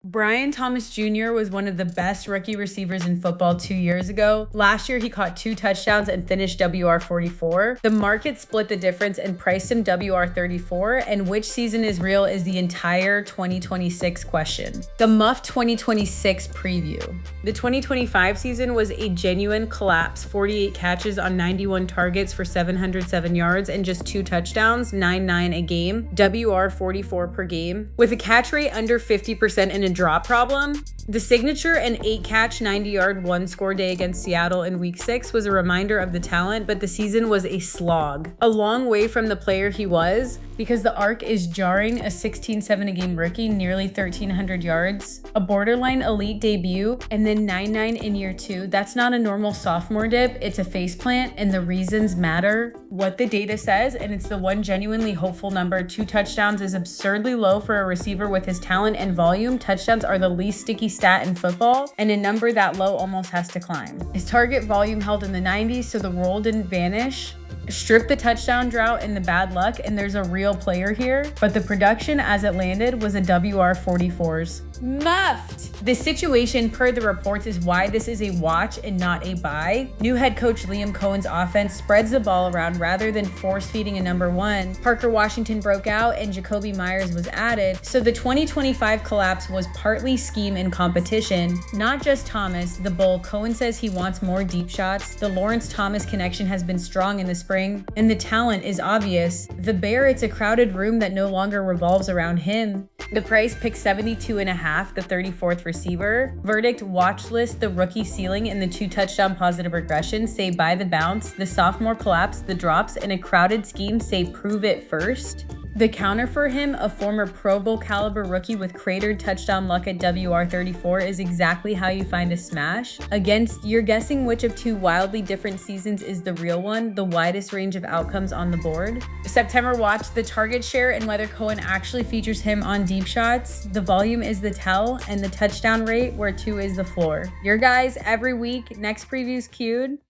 Brian Thomas Jr. was one of the best rookie receivers in football 2 years ago. Last year, he caught 2 touchdowns and finished WR44. The market split the difference and priced him WR34, and which season is real is the entire 2026 question. The Muff 2026 preview. The 2025 season was a genuine collapse. 48 catches on 91 targets for 707 yards and just 2 touchdowns, 9-9 a game, WR44 per game. With a catch rate under 50% and a drop problem, the signature and 8-catch, 90-yard, 1-score day against Seattle in Week 6 was a reminder of the talent, but the season was a slog. A long way from the player he was, because the arc is jarring. A 16-7 a game rookie, nearly 1,300 yards, a borderline elite debut, and then 9-9 in year 2. That's not a normal sophomore dip, it's a faceplant, and the reasons matter. What the data says, and it's the one genuinely hopeful number. 2 touchdowns is absurdly low for a receiver with his talent and volume. Touchdowns are the least sticky stat in football, and a number that low almost has to climb. His target volume held in the 90s, so the role didn't vanish. Strip the touchdown drought and the bad luck, and there's a real player here, but the production as it landed was a WR44's. Muffed! The situation, per the reports, is why this is a watch and not a buy. New head coach Liam Cohen's offense spreads the ball around rather than force-feeding a number 1. Parker Washington broke out and Jakobi Meyers was added, so the 2025 collapse was partly scheme and competition. Not just Thomas, the bull. Cohen says he wants more deep shots. The Lawrence Thomas connection has been strong in the spring, and the talent is obvious. The bear, it's a crowded room that no longer revolves around him. The price, pick 72.5, the 34th receiver. Verdict, watch list, the rookie ceiling, and the 2 touchdown positive regression say buy the bounce, the sophomore collapse, the drops, and a crowded scheme say prove it first. The counter for him, a former Pro Bowl caliber rookie with cratered touchdown luck at WR34, is exactly how you find a smash. Against, you're guessing which of 2 wildly different seasons is the real one, the widest range of outcomes on the board. September watch, the target share and whether Cohen actually features him on deep shots. The volume is the tell, and the touchdown rate where 2 is the floor. Your guys every week. Next preview's queued.